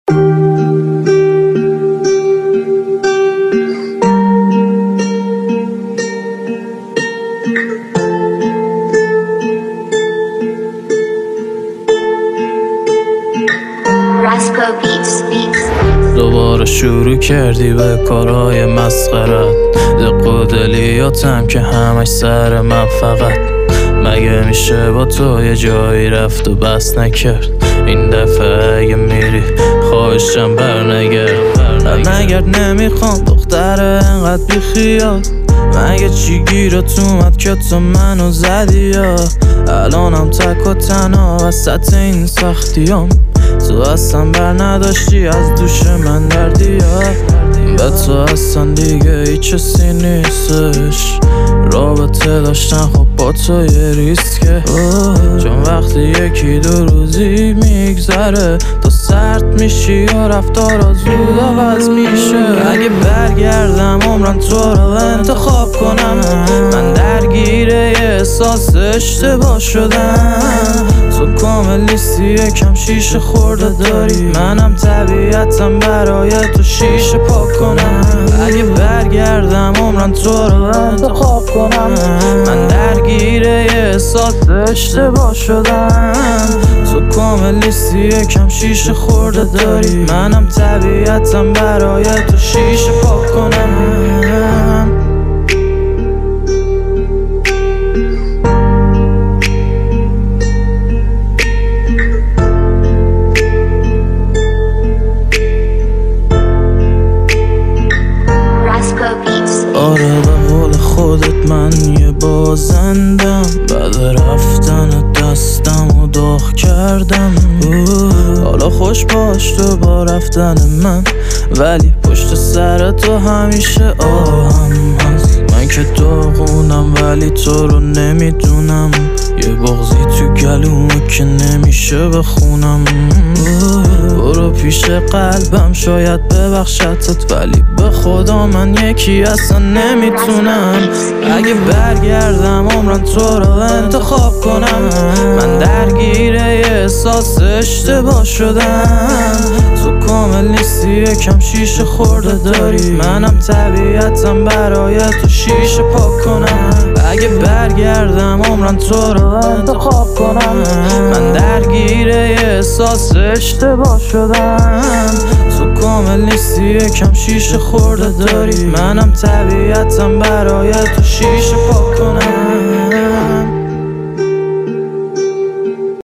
دوباره شروع کردی به کارهای مسخرت، دق و دلیاتم که همش سر من فقط. مگه میشه با تو یه جایی رفت و بس نکرد؟ این دفعه اگه میری خواهشم برنگرد. نمیخوام دختر انقدر بیخیال. مگه چی گیرت اومد که تو منو زدی یا الانم تک و تنها وسط این سختیام؟ تو اصلا بر نداشتی از دوش من دردی یا به تو اصلا دیگه هیچ کسی نیستش. رابطه داشتن خب با تو یه ریسکه، چون وقتی یکی دو روزی میگذره تو سرد میشی و رفتارا زود عوض میشه. اگه برگردم عمرم تو رو انتخاب کنم، من درگیر یه احساس اشتباه شدم. تو کامل نیستی یکم شیشه خورده داری، منم طبیعتم برای تو شیشه پاک کنم. اگه برگردم عمرم تو رو انتخاب کنم، من درگیر یه احساس اشتباه شدم. تو کامل نیستی یکم شیشه خورده داری، منم طبیعتم برای تو شیشه پاک کنم. آره به قول خودت من یه بازندم، بعد رفتن دستم و داغ کردم. حالا خوش باش تو با رفتن من، ولی پشت سر تو همیشه آهم هست. من که داغونم ولی تو رو نمیدونم، یه بغضی تو گلومه که نمیشه بخونم. برو پیش قلبم شاید ببخشتت، ولی به خدا من یکی اصلا نمیتونم. اگه برگردم عمرم تو رو انتخاب کنم، من درگیر یه احساس اشتباه شدم. تو کامل نیستی یکم شیشه خورده داری، منم طبیعتم برای تو شیشه پاک کنم. اگه برگردم عمرم تو رو انتخاب کنم، من درگیر یه احساس اشتباه شدم. تو کامل نیستی یکم شیشه خورده داری، منم طبیعتم برای تو شیشه پاک کنم.